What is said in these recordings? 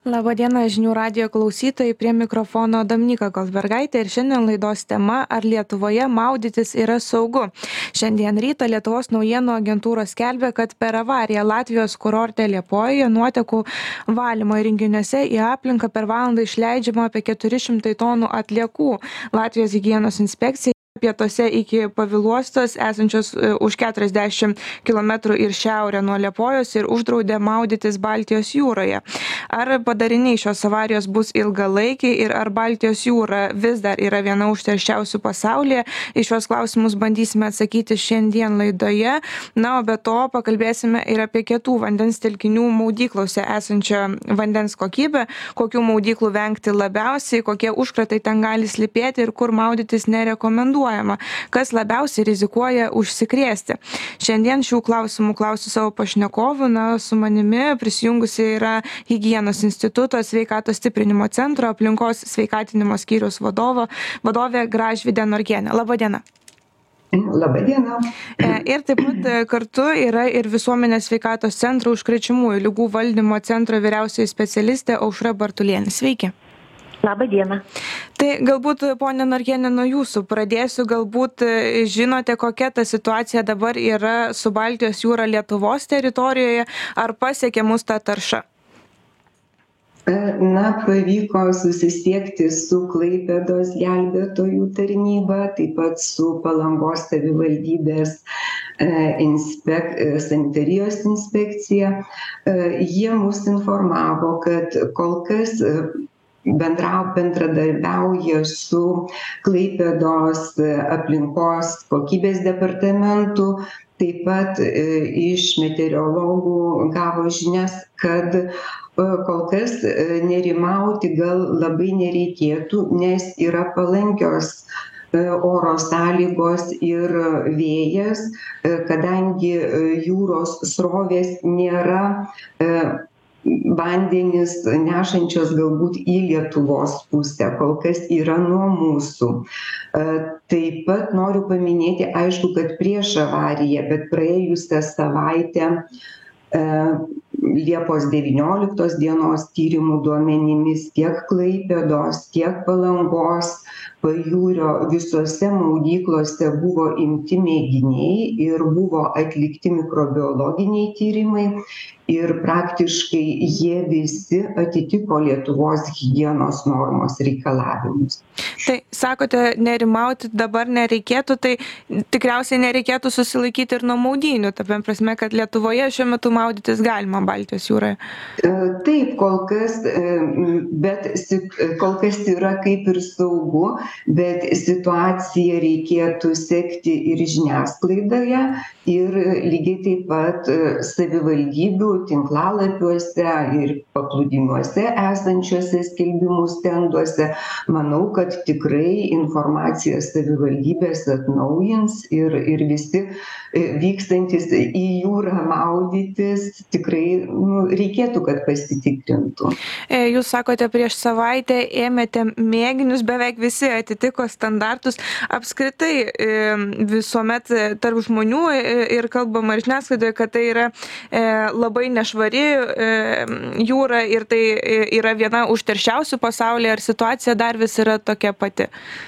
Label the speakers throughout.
Speaker 1: Labadiena žinių radijo klausytojai, prie mikrofono Dominyka Goldbergaitė ir šiandien laidos tema ar Lietuvoje maudytis yra saugu. Šiandien rytą Lietuvos naujienų agentūros skelbia, kad per avariją Latvijos kurorte Liepojoje nuotekų valymo įrenginiuose į aplinką per valandą išleidžiama apie 400 tonų atliekų. Latvijos higienos inspekcija pietuose iki Paviluostos, esančios už 40 km ir šiaurę nuo Liepojos, ir uždraudė maudytis Baltijos jūroje. Ar padariniai šios avarijos bus ilgalaikiai ir ar Baltijos jūra vis dar yra viena užterščiausių pasaulyje? Į šios klausimus bandysime atsakyti šiandien laidoje. Na, o be to pakalbėsime ir apie kietų vandens telkinių maudyklose esančią vandens kokybę, kokių maudyklų vengti labiausiai, kokie užkratai ten gali slypėti ir kur maudytis nerekomenduojama. Kas labiausiai rizikuoja užsikrėsti. Šiandien šių klausimų klausiu savo pašnekovų. Su manimi prisijungusi yra Higienos instituto sveikatos stiprinimo centro aplinkos sveikatinimo skyriaus vadovė Gražvydė Norkienė. Labadiena.
Speaker 2: Labadiena.
Speaker 1: Ir taip pat kartu yra ir Visuomenės sveikatos centro užkrečiamųjų ligų valdymo centro vyriausioji specialistė Aušra Bartulienė. Sveiki.
Speaker 3: Labą dieną.
Speaker 1: Tai galbūt, ponia Norkienė, nuo jūsų pradėsiu. Galbūt žinote, kokia ta situacija dabar yra su Baltijos jūra Lietuvos teritorijoje, ar pasiekė mus ta tarša?
Speaker 2: Pavyko susisiekti su Klaipėdos gelbėtojų tarnyba, taip pat su Palangos savivaldybės sanitarijos inspekcija. Jie mus informavo, kad kol kas bendradarbiauja su Klaipėdos aplinkos kokybės departamentu, taip pat iš meteorologų gavo žinias, kad kol kas nerimauti gal labai nereikėtų, nes yra palankios oro sąlygos ir vėjas, kadangi jūros srovės nėra vandenis nešančios galbūt į Lietuvos pusę, kol kas yra nuo mūsų. Taip pat noriu paminėti, aišku, kad prieš avariją, bet praėjusią savaitę Liepos 19 dienos tyrimų duomenimis tiek Klaipėdos, tiek Palangos, Pajūrio visose maudyklose buvo imti mėginiai ir buvo atlikti mikrobiologiniai tyrimai ir praktiškai jie visi atitiko Lietuvos higienos normos reikalavimus.
Speaker 1: Tai sakote, nerimauti dabar nereikėtų, tai tikriausiai nereikėtų susilaikyti ir nuo maudynių, taip prasme, kad Lietuvoje šiuo metu maudytis galima Baltijos jūroje.
Speaker 2: Taip, kol kas yra kaip ir saugu, bet situaciją reikėtų sekti ir žiniasklaidoje ir lygiai taip pat savivaldybių tinklalapiuose ir paplūdimiuose esančiuose skelbimų stenduose. Manau, kad tikrai informaciją savivaldybės atnaujins ir visi vykstantis į jūrą maudytis tikrai reikėtų, kad pasitikrintų.
Speaker 1: Jūs sakote, prieš savaitę ėmėte mėginius, beveik visi atitiko standartus. Apskritai visuomet tarp žmonių ir kalbama ir žiniasklaidoje, kad tai yra labai nešvari jūra ir tai yra viena užterščiausių pasaulyje. Ar situacija dar vis yra tokia pati?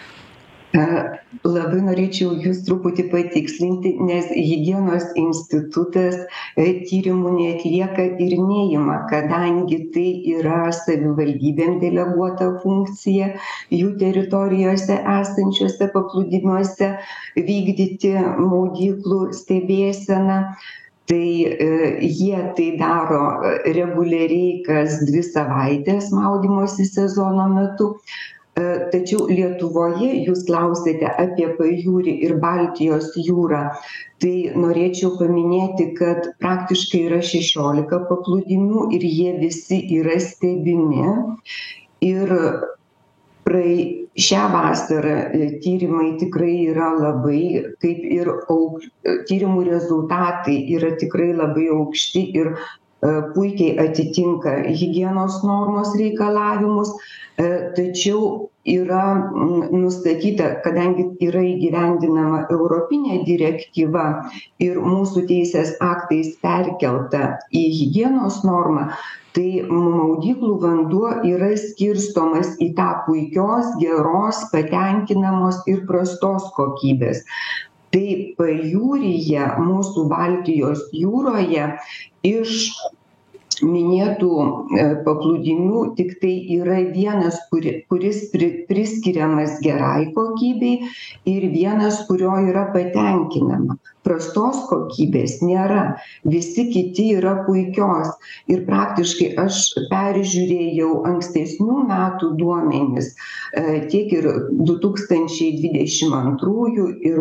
Speaker 2: Labai norėčiau jūs truputį patikslinti, nes higienos institutas tyrimų neatlieka ir neima, kadangi tai yra savivaldybėm deleguota funkcija jų teritorijose esančiuose paplūdimiuose vykdyti maudyklų stebėseną. Tai jie tai daro reguliariai kas 2 savaitės maudymosi sezono metu. Tačiau Lietuvoje jūs klausėte apie Pajūrį ir Baltijos jūrą. Tai norėčiau paminėti, kad praktiškai yra 16 paplūdimių ir jie visi yra stebimi. Ir šią vasarą tyrimai tikrai yra labai, kaip ir tyrimų rezultatai yra tikrai labai aukšti ir puikiai atitinka higienos normos reikalavimus, tačiau yra nustatyta, kadangi yra įgyvendinama europinė direktyva ir mūsų teisės aktais perkelta į higienos normą, tai maudyklų vanduo yra skirstomas į tą puikios, geros, patenkinamos ir prastos kokybės. Tai pajūryje, mūsų Baltijos jūroje, iš minėtų paplūdimių tik tai yra vienas, kuris priskiriamas gerai kokybei ir vienas, kurio yra patenkinama. Prastos kokybės nėra, visi kiti yra puikios. Ir praktiškai aš peržiūrėjau ankstesnių metų duomenis, tiek ir 2022 ir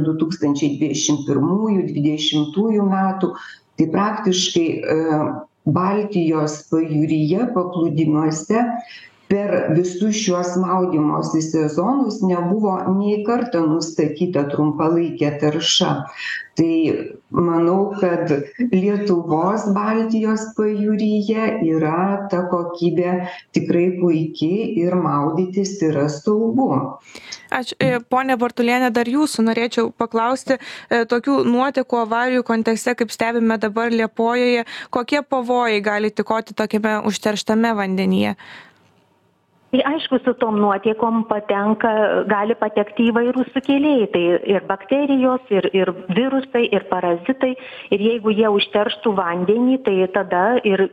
Speaker 2: 2021-2020 metų, tai praktiškai Baltijos pajūryje paplūdimiuose per visus šiuos maudymosi sezonus nebuvo nei kartą nustatyta trumpalaikė tarša. Tai manau, kad Lietuvos Baltijos pajūryje yra ta kokybė tikrai puikiai ir maudytis yra saugu.
Speaker 1: Ačiū. Pone Bartuliene, dar jūsų norėčiau paklausti, tokių nuotekų avarijų kontekste, kaip stebime dabar Liepojoje, kokie pavojai gali tykoti tokiame užterštame vandenyje?
Speaker 3: Tai aišku, su tom nuotiekom gali patekti įvairūs sukėlėjai, tai ir bakterijos, ir virusai, ir parazitai, ir jeigu jie užterštų vandenį, tai tada ir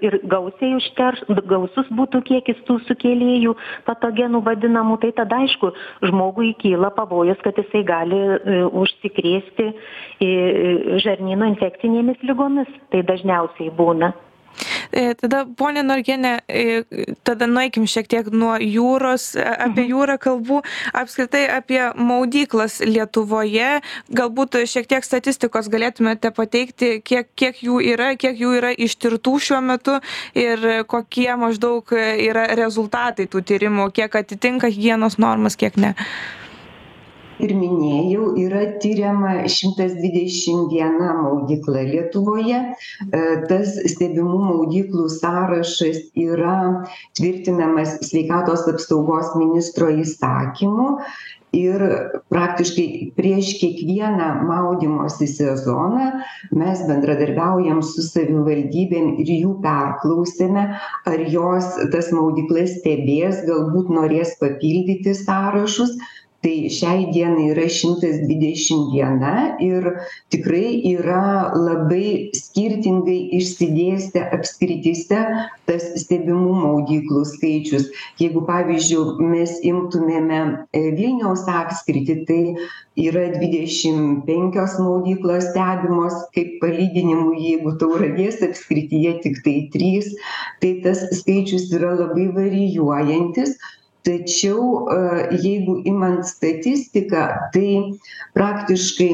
Speaker 3: gausus būtų kiekis tų sukėlėjų, patogenų vadinamų, tai tada aišku, žmogui kyla pavojus, kad jisai gali užsikrėsti žarnyno infekcinėmis ligomis, tai dažniausiai būna.
Speaker 1: Tada, ponė Norkienė, tada nueikim šiek tiek nuo jūros, apie jūrą kalbų, apskritai apie maudyklas Lietuvoje. Galbūt šiek tiek statistikos galėtumėte pateikti, kiek jų yra ištirtų šiuo metu ir kokie maždaug yra rezultatai tų tyrimų, kiek atitinka higienos normas, kiek ne.
Speaker 2: Ir minėjau, yra tyriama 121 maudykla Lietuvoje. Tas stebimų maudyklų sąrašas yra tvirtinamas Sveikatos apsaugos ministro įsakymu. Ir praktiškai prieš kiekvieną maudymosi sezoną mes bendradarbiaujam su savivaldybėm ir jų perklausėme, ar jos tas maudyklas stebės, galbūt norės papildyti sąrašus. Tai šiai dienai yra 121 ir tikrai yra labai skirtingai išsidėstę apskrityse tas stebimų maudyklų skaičius. Jeigu, pavyzdžiui, mes imtumėme Vilniaus apskritį, tai yra 25 maudyklos stebimos, kaip palyginimų, jeigu Tauragės apskrityje tik tai 3, tai tas skaičius yra labai varijuojantis. Tačiau jeigu imant statistiką, tai praktiškai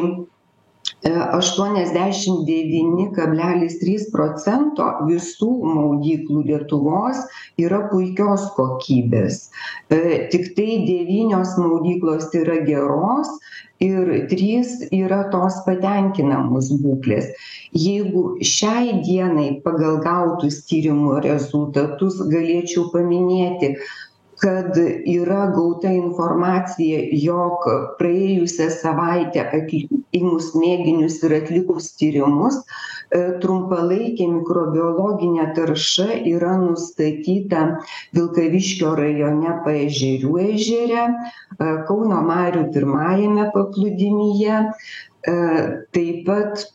Speaker 2: 89,3% visų maudyklų Lietuvos yra puikios kokybės. Tik tai 9 maudyklos yra geros ir 3 yra tos patenkinamos būklės. Jeigu šiai dienai pagal gautus tyrimų rezultatus galėčiau paminėti, kad yra gauta informacija, jog praėjusią savaitę ėmus mėginius ir atlikus tyrimus, trumpalaikė mikrobiologinė tarša yra nustatyta Vilkaviškio rajone Paežerių ežere, Kauno marių pirmajame paplūdimyje, taip pat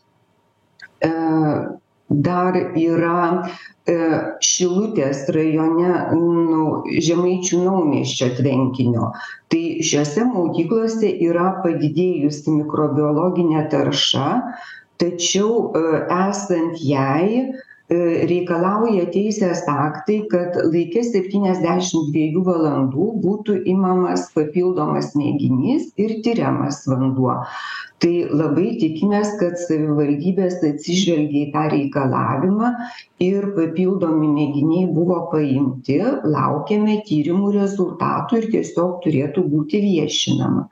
Speaker 2: dar yra Šilutės rajone Žemaičių Naumiesčio tvenkinio. Tai šiuose maudyklose yra padidėjusi mikrobiologinė tarša, tačiau esant jai reikalauja teisės aktai, kad laike 72 valandų būtų imamas papildomas mėginys ir tyriamas vanduo. Tai labai tikimės, kad savivaldybės atsižvelgia į tą reikalavimą ir papildomi mėginiai buvo paimti, laukiame tyrimų rezultatų ir tiesiog turėtų būti viešinama.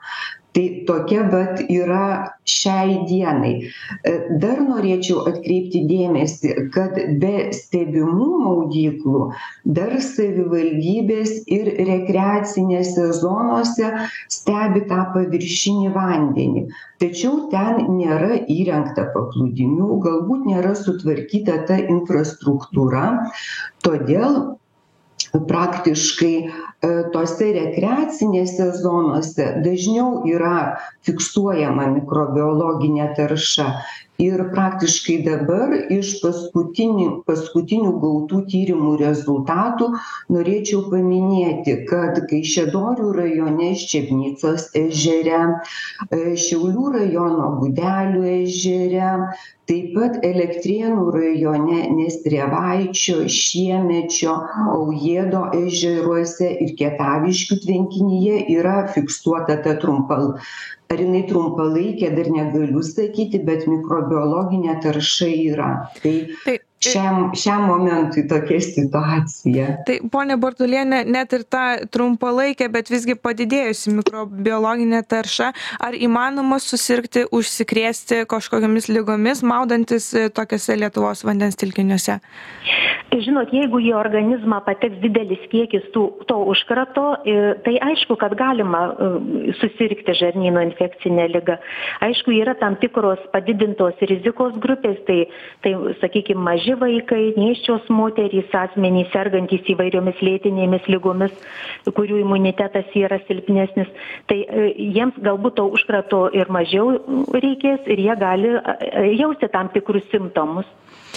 Speaker 2: Tai tokia vat yra šiai dienai. Dar norėčiau atkreipti dėmesį, kad be stebimų maudyklų dar savivaldybės ir rekreacinėse zonose stebi tą paviršinį vandenį. Tačiau ten nėra įrengta paplūdimių, galbūt nėra sutvarkyta ta infrastruktūra, todėl praktiškai tose rekreacinėse zonose dažniau yra fiksuojama mikrobiologinė tarša. Ir praktiškai dabar iš paskutinių gautų tyrimų rezultatų norėčiau paminėti, kad Kaišiadorių rajone Ščepnicos ežere, Šiaulių rajono Gudelių ežere, taip pat Elektrėnų rajone Nestrėvaičio, Šiemečio, Aujėdo ežeruose ir Kietaviškių tvenkinyje yra fiksuota ta ar jinai trumpalaikė, dar negaliu sakyti, bet mikrobiologinė tarša yra. Tai šiam momentui tokia situacija.
Speaker 1: Tai, ponia Bartulienė, net ir ta trumpalaikė, bet visgi padidėjusi mikrobiologinė tarša, ar įmanoma susirgti, užsikrėsti kažkokiamis ligomis, maudantis tokiuose Lietuvos vandens telkiniuose?
Speaker 3: Žinot, jeigu į organizmą pateks didelis kiekis to užkrato, tai aišku, kad galima susirgti žarnyno infekcinę ligą. Aišku, yra tam tikros padidintos rizikos grupės, tai sakykime, maži vaikai, nėščios moterys, asmenys sergantys įvairiomis lėtinėmis ligomis, kurių imunitetas yra silpnesnis. Tai jiems galbūt to užkrato ir mažiau reikės ir jie gali jausti tam tikrus simptomus.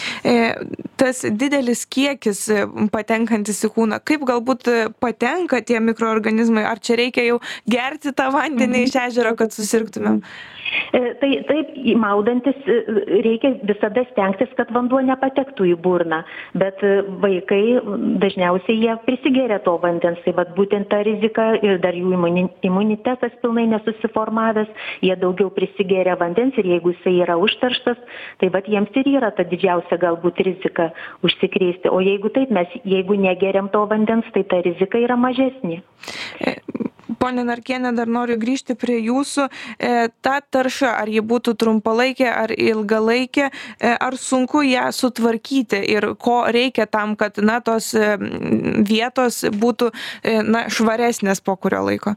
Speaker 1: Tas didelis kiekis patenkantis į kūną, kaip galbūt patenka tie mikroorganizmai, ar čia reikia jau gerti tą vandenį iš ežero, kad susirgtumėm?
Speaker 3: Taip, maudantis reikia visada stengtis, kad vanduo nepatektų į burną, bet vaikai dažniausiai jie prisigeria to vandens, tai vat būtent ta rizika ir dar jų imunitetas pilnai nesusiformavęs, jie daugiau prisigeria vandens ir jeigu jisai yra užterštas, tai vat jiems ir yra ta didžiausia galbūt rizika užsikrėsti, o jeigu taip, jeigu negeriam to vandens, tai ta rizika yra mažesnė.
Speaker 1: Pone Narkiene, dar noriu grįžti prie jūsų. Ta tarša, ar ji būtų trumpalaikė ar ilgalaikė, ar sunku ją sutvarkyti ir ko reikia tam, kad tos vietos būtų švaresnės po kurio laiko?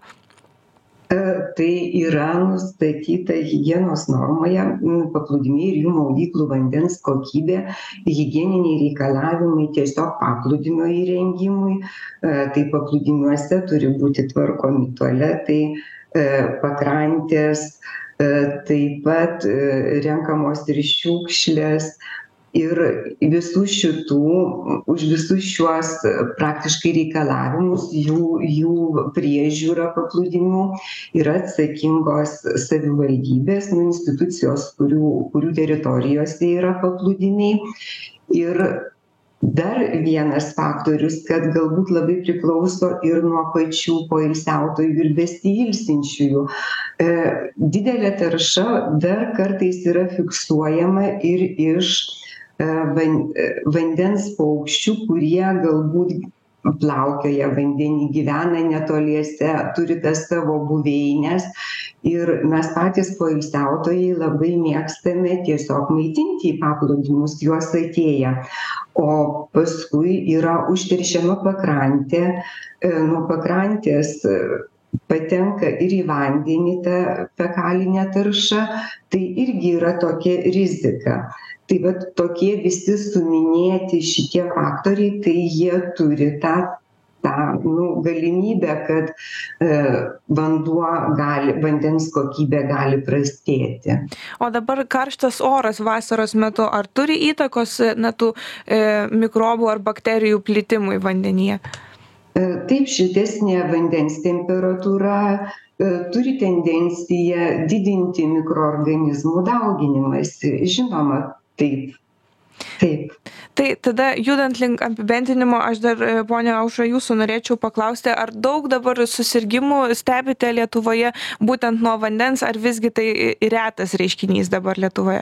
Speaker 2: Tai yra nustatyta higienos normoje paplūdimiai ir jų maudyklų vandens kokybė, higieniniai reikalavimai tiesiog paplūdimio įrengimui, tai paplūdimiuose turi būti tvarkomi tualetai, pakrantės, taip pat renkamos ir šiukšlės. Ir už visus šiuos praktiškai reikalavimus, jų priežiūra paplūdimių yra atsakingos savivaldybės, institucijos, kurių teritorijose yra paplūdimiai. Ir dar vienas faktorius, kad galbūt labai priklauso ir nuo pačių poilsiautojų ir besiilsinčiųjų. Didelė tarša dar kartais yra fiksuojama ir iš vandens paukščių, kurie galbūt plaukioja vandenį, gyvena netoliese, turi tas savo buveines ir mes patys poilsiautojai labai mėgstame tiesiog maitinti į paplūdimius juos atėję. O paskui yra užteršiama pakrantė, nuo pakrantės patenka ir į vandenį ta fekalinė tarša, tai irgi yra tokia rizika. Tai vat tokie visi suminėti šitie faktoriai, tai jie turi tą galimybę, kad vandens kokybė gali prastėti.
Speaker 1: O dabar karštas oras vasaros metu, ar turi įtakos tų mikrobų ar bakterijų plitimui vandenyje?
Speaker 2: Taip, šiltesnė vandens temperatūra turi tendenciją didinti mikroorganizmų dauginimąsi. Žinoma, taip.
Speaker 1: Tai tada judant link apibendrinimo, aš dar, ponia Aušra, jūsų norėčiau paklausti, ar daug dabar susirgimų stebite Lietuvoje būtent nuo vandens, ar visgi tai retas reiškinys dabar Lietuvoje?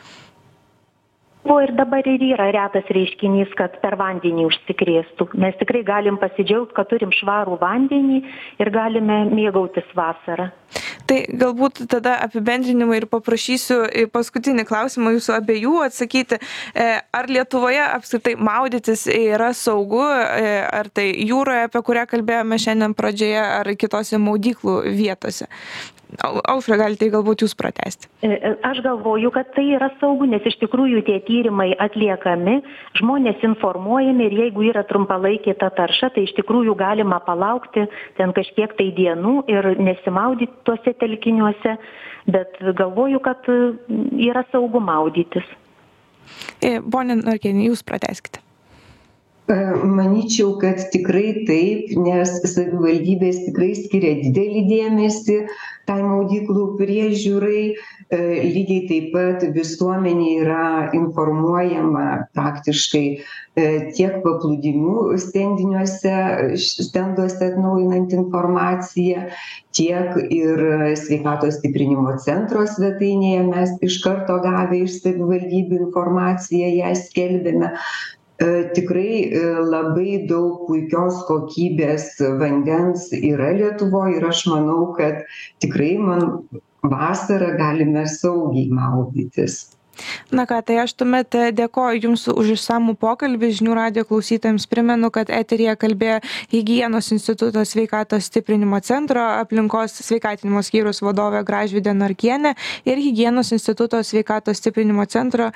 Speaker 3: Ir dabar ir yra retas reiškinys, kad per vandenį užsikrėstų. Mes tikrai galim pasidžiaugti, kad turim švarų vandenį ir galime mėgautis vasarą.
Speaker 1: Tai galbūt tada apibendrinimą ir paprašysiu paskutinį klausimą jūsų abiejų atsakyti. Ar Lietuvoje apskritai maudytis yra saugu, ar tai jūroje, apie kurią kalbėjome šiandien pradžioje, ar kitose maudyklų vietose? Aušra, galite galbūt jūs pratęsti.
Speaker 3: Aš galvoju, kad tai yra saugu, nes iš tikrųjų tie tyrimai atliekami, žmonės informuojami ir jeigu yra trumpalaikė ta tarša, tai iš tikrųjų galima palaukti ten kažkiek tai dienų ir nesimaudyti tuose telkiniuose, bet galvoju, kad yra saugu maudytis.
Speaker 1: Ponia Norkienė, jūs pratęskite.
Speaker 2: Manyčiau, kad tikrai taip, nes savivaldybės tikrai skiria didelį dėmesį tai maudyklų priežiūrai. Lygiai taip pat visuomenė yra informuojama praktiškai tiek paplūdimių stenduose atnaujinant informaciją, tiek ir sveikatos stiprinimo centro svetainėje mes iš karto gavę iš savivaldybių informaciją, ją skelbėme. Tikrai labai daug puikios kokybės vandens yra Lietuvoje ir aš manau, kad tikrai vasarą galime saugiai maudytis.
Speaker 1: Na ką, tai aš tuomet dėkoju Jums už išsamų pokalbį. Žinių radijo klausytojams primenu, kad eteryje kalbėjo Higienos instituto sveikatos stiprinimo centro aplinkos sveikatinimo skyriaus vadovė Gražvydė Norkienė ir Higienos instituto sveikatos stiprinimo centro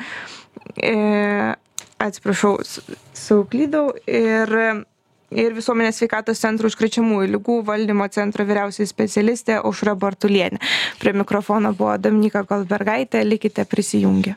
Speaker 1: suklydau ir visuomenės sveikatos centro užkrečiamųjų ligų valdymo centro vyriausioji specialistė Aušra Bartulienė. Prie mikrofono buvo Dominyka Goldbergaitė, likite prisijungę.